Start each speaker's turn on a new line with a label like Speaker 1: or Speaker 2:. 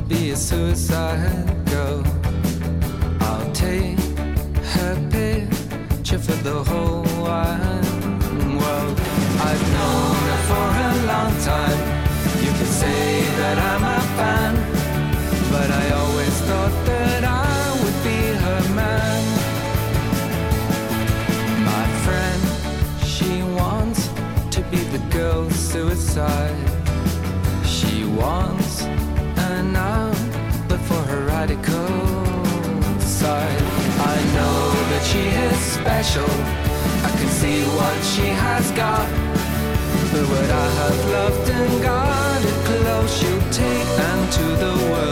Speaker 1: be a suicide girl. I'll take her picture for the whole wide world. I've known her for a long time. You could say that I'm a fan, but I always thought that I would be her man. My friend, she wants to be the girl's suicide. She wants an outlet for her radical side. I know that she is special, I can see what she has got. But what I have loved and guarded close, she'll take them to the world.